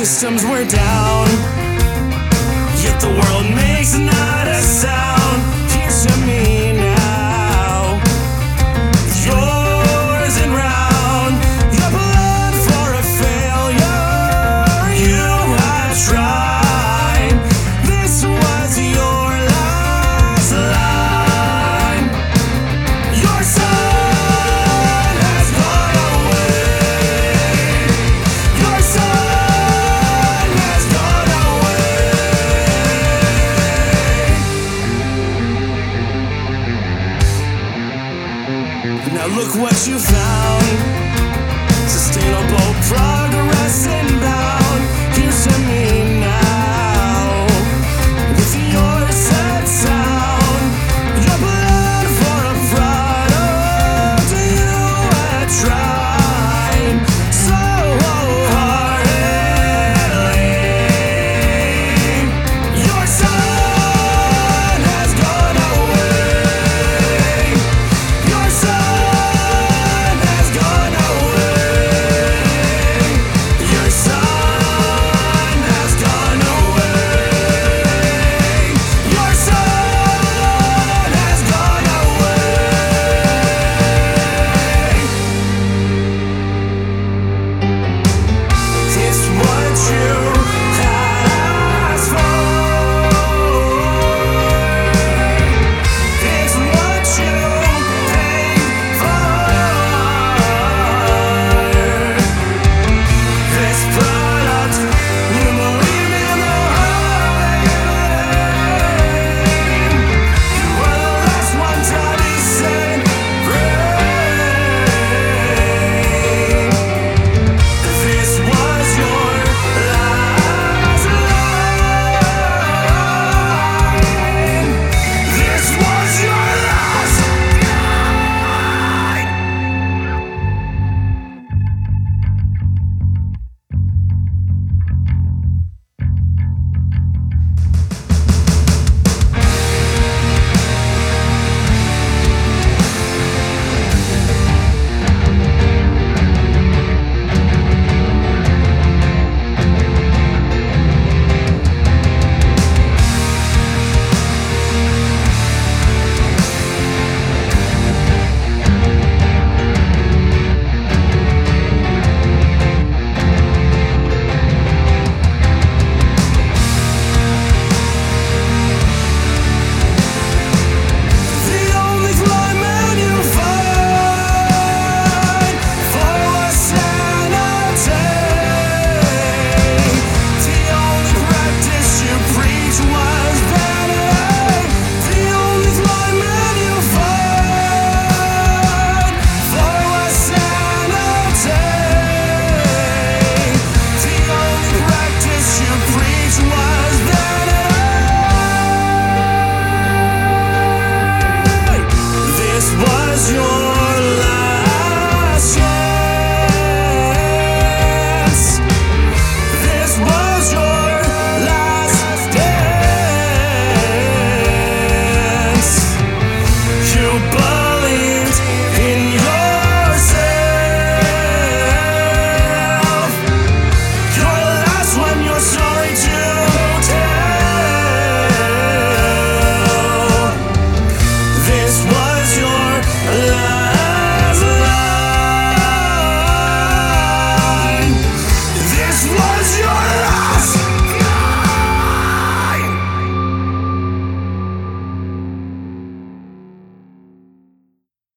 systems were down, yet the world makes not a sound. Here's to me now, yours and round. Your blood for a failure, you have tried. This was your last line. Your son has gone away. Your son has gone away. Now look what you found. Sustainable progress inbound. Here's to me